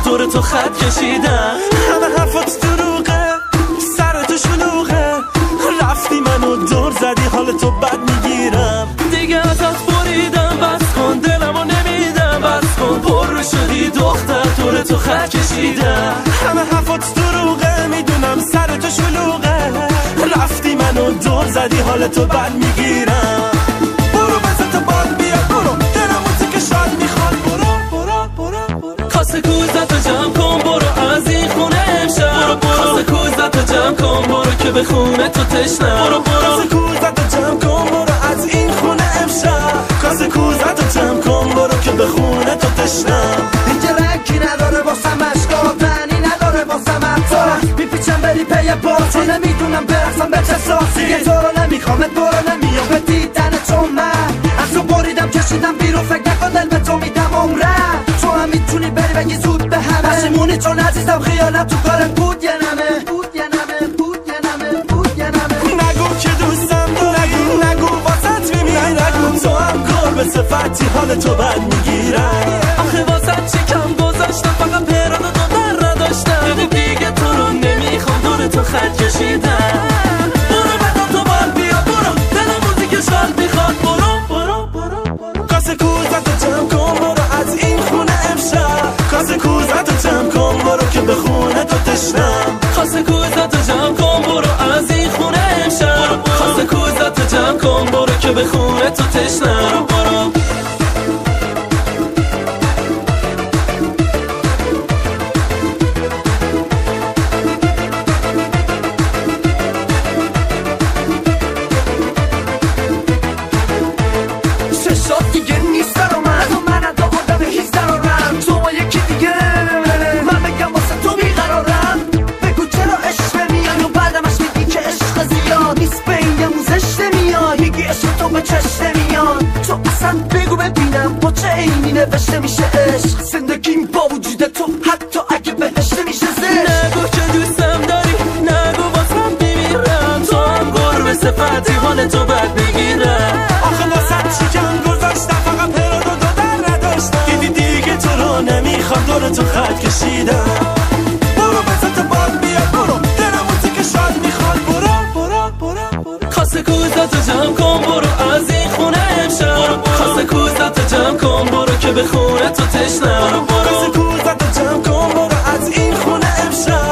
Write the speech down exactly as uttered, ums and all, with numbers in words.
دور تو خط کشیدم. همه حرفات دروغه، سر تو شلوغه، رفتی منو دور زدی حال تو بد میگیرم. دیگه ازت بریدم بس کن، دلمو نمیدم بس کن، پر شدی دختر دور تو خط کشیدم. همه حرفات دروغه، میدونم سر تو شلوغه، رفتی منو دور زدی حال تو بد میگیرم. برو بزن تو باد بیا برو، دل موزیک شاد میخواد برو برو برو برو. کاسه کوزتو جمع کن برو از این خونه امشب. برو برو کاسه کوزتو جمع کن برو که به خونه تو تشنم. برو برو کاسه کوزتو جمع کن برو از این خونه امشب. کاسه کوزتو جمع کن برو که به خونه تو تشنم. اینجا رنگی نداره واسم اشکا، تنی نداره واسم حتی میپیچم بری پی باز، چون نمیدونم برقصم به چه ساسی. یه تو رو نمیخوامت برو نمیام به دیدن، چون من از تو بریدم کشیدم بیرون، فکر نکن دل به تو میدم عمرم. تو هم میتونی بری بگی زود به همه پشیمونی، چون عزیزم خیانت تو کارت بود یه نمه بود یه نمه بود یه نمه بود یه نمه. نگو که دوستم داری، نگو نگو واسط میمیرم، نگو تو هم کار به صفتی حال تو بد میگیرم. آخه واسط چکم گذاشتم فقط پراد و دو در نداشتم. دیدی دیگه تو رو نمیخوام دور تو خط کشیدم. برو بدا تو بال بیا برو، دل موزیک شاد میخواد برو برو برو برو. کاسه کوزتو جمع کن برو از این خونه امشب. کاسه کوزتو جمع کن برو که به خونه تو تشنم. کاسه کوزتو جمع کن برو از این خونه امشب. کاسه کوزتو جمع کن برو که به خونه تو تشنم. برو برو دیگه نیست برا من، تو من از آدم هیچ درارم، تو ما یکی دیگه من بگم واسه تو بیقرارم. بگو چرا عشق میای و بعدمش میگی که عشق زیاد نیست، به این موزش نمیاد، میگی عشق تو به چشم نمیاد. تو اصلا بگو ببینم با چه عینی نوشته میشه عشق، زندگیم با وجود تو حتی اگه بهش نمیشه زشت. نگو که دوستم داری، نگو واسم میمیرم، تو هم گربه صفتی حال تو بد میگیرم. آخه واسه چیکم گذاشتم فقط پراد و دو در نداشتم. دیدی دیگه تو رو نمیخوام دور تو خط کشیدم. برو بزن تو باد بیا برو، دل موزیک شاد میخواد برو برو برو برو. کاسه کوزتو جمع کن برو از این خونه امشب. کاسه کوزتو جمع کن برو که به خونه تو تشنم. کاسه کوزتو جمع کن برو از این خونه امشب.